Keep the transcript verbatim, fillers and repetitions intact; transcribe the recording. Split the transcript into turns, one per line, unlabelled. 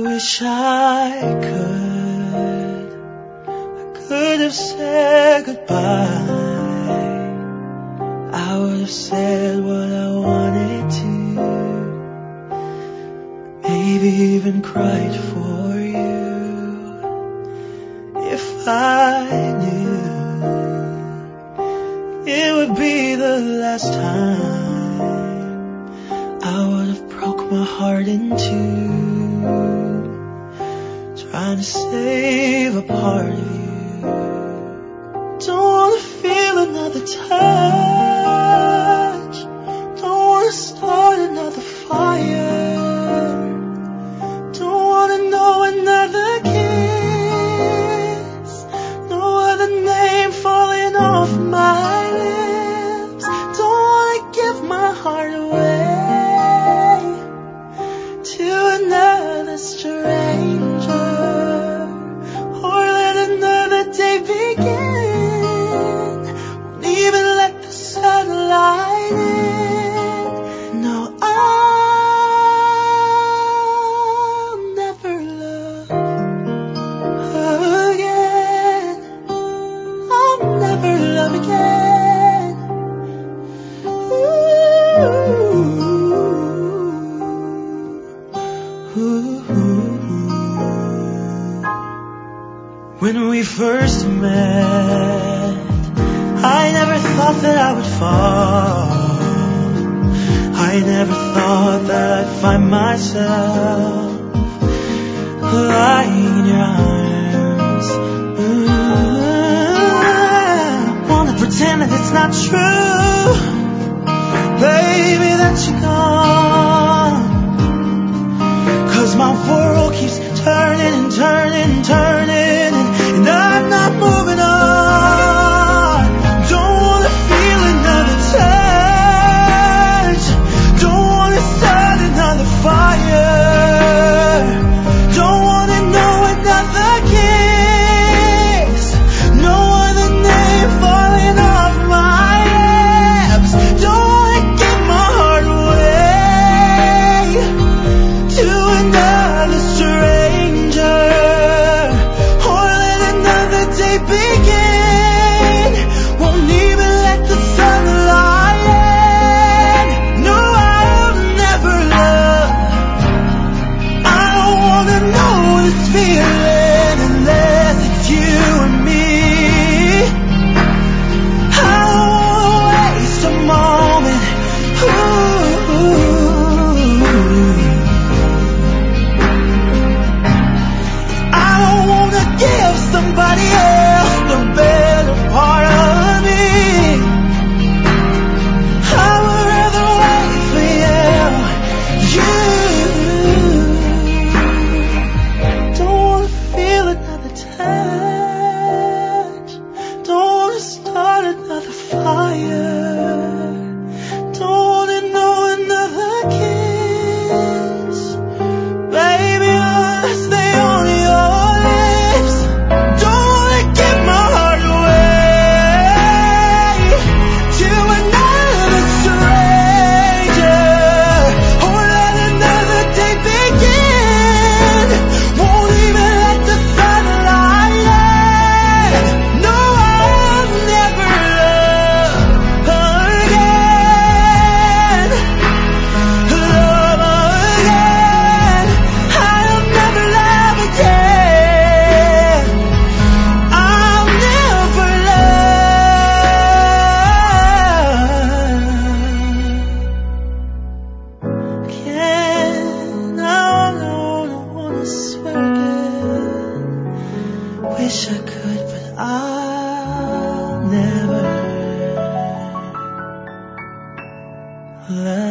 wish I could, I could have said goodbye. I would have said what I wanted to, maybe even cried for you. If I knew it would be the last time, I would have broke my heart in two, trying to save a part of you. Don't wanna feel another touch, don't wanna start another fire, don't wanna know another kiss, no other name falling off my lips. Don't wanna give my heart away to another stranger, or let another day begin. Won't even let the sunlight in. No, I'll never love again. I'll never love again. Ooh. Ooh. When we first met, I never thought that I would fall. I never thought that I'd find myself lying in your arms. Ooh, wanna pretend that it's not true, baby, that you're gone. 'Cause my world keeps turning and turning and turning, and, and I'm not moving on. Don't wanna feel another touch, don't wanna start another fire, don't wanna know another kiss, no other name falling off my lips. Don't wanna give my heart away to another stranger, or let another day begin. Won't even let the sunlight in. No, I'll never love. I don't wanna know this feeling unless it's you and me. I don't wanna waste a moment. Ooh. I don't wanna give somebody else the better part of me. I would rather wait for you. You don't wanna feel another touch, don't wanna start another fire, don't wanna know another kiss, baby, I'll stay on your lips. Don't wanna give my heart away to another stranger, or let another day begin. Won't even let the sunlight in. No, I'll never love again. Love again. I'll never love again. I'll never love again. I don't wanna swear again. Wish I could, but I'll never love